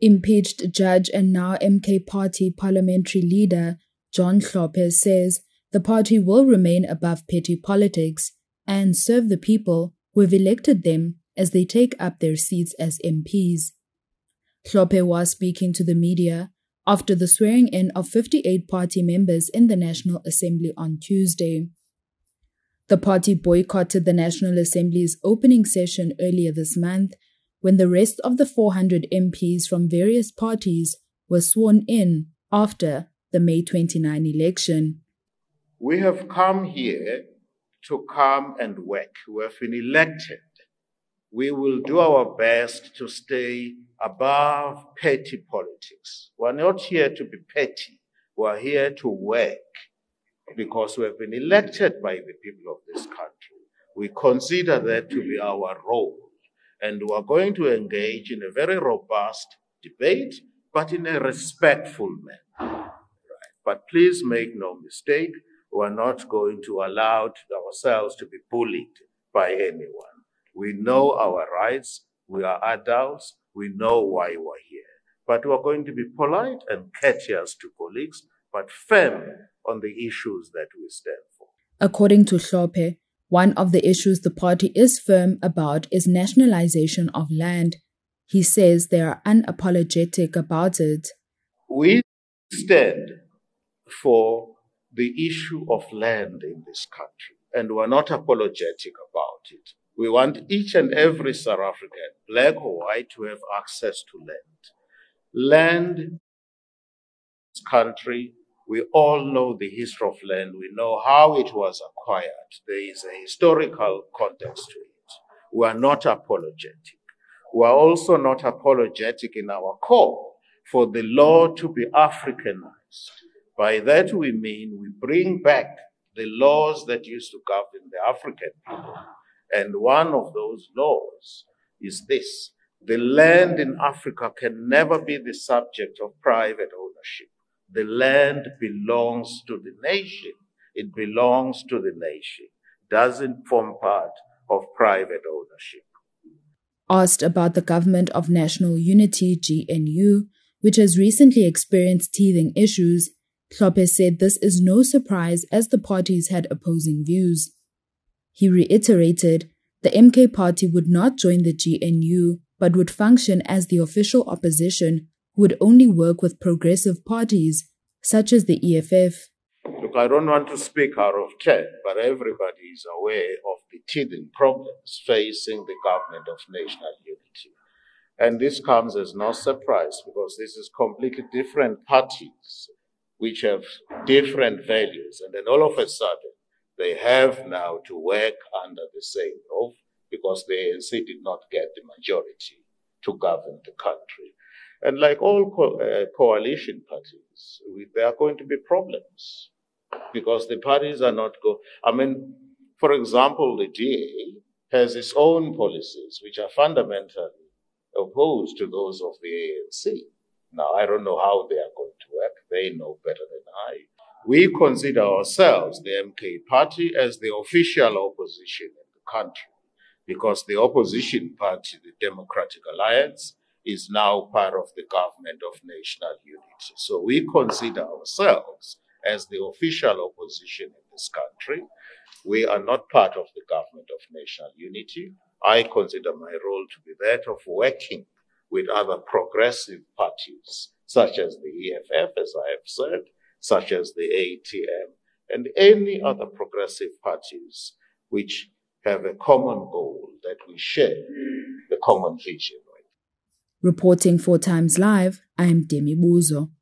Impeached judge and now MK Party parliamentary leader John Hlophe says the party will remain above petty politics and serve the people who have elected them as they take up their seats as MPs. Hlophe was speaking to the media after the swearing-in of 58 party members in the National Assembly on Tuesday. The party boycotted the National Assembly's opening session earlier this month when the rest of the 400 MPs from various parties were sworn in after the May 29 election. We have come here to come and work. We have been elected. We will do our best to stay above petty politics. We're not here to be petty. We're here to work because we have been elected by the people of this country. We consider that to be our role. And we are going to engage in a very robust debate, but in a respectful manner. Right. But please make no mistake, we are not going to allow ourselves to be bullied by anyone. We know our rights, we are adults, we know why we're here. But we are going to be polite and courteous to colleagues, but firm on the issues that we stand for. According to Hlophe, one of the issues the party is firm about is nationalization of land. He says they are unapologetic about it. We stand for the issue of land in this country, and we're not apologetic about it. We want each and every South African, black or white, to have access to land. Land in this country, we all know the history of land. We know how it was acquired. There is a historical context to it. We are not apologetic. We are also not apologetic in our call for the law to be Africanized. By that we mean we bring back the laws that used to govern the African people. And one of those laws is this: the land in Africa can never be the subject of private ownership. The land belongs to the nation. It belongs to the nation. Doesn't form part of private ownership. Asked about the Government of National Unity, GNU, which has recently experienced teething issues, Hlophe said this is no surprise as the parties had opposing views. He reiterated the MK Party would not join the GNU but would function as the official opposition who would only work with progressive parties such as the EFF. Look, I don't want to speak out of turn, but everybody is aware of the teething problems facing the Government of National Unity. And this comes as no surprise because this is completely different parties which have different values. And then all of a sudden, they have now to work under the same roof because the ANC did not get the majority to govern the country. And like all coalition parties, there are going to be problems because the parties are not for example, the DA has its own policies which are fundamentally opposed to those of the ANC. Now, I don't know how they are going to work. They know better than I. We consider ourselves, the MK Party, as the official opposition in the country because the opposition party, the Democratic Alliance, is now part of the Government of National Unity. So we consider ourselves as the official opposition in this country. We are not part of the Government of National Unity. I consider my role to be that of working with other progressive parties, such as the EFF, as I have said, such as the ATM, and any other progressive parties which have a common goal that we share, the common vision. Reporting for Times Live, I'm Demi Buzo.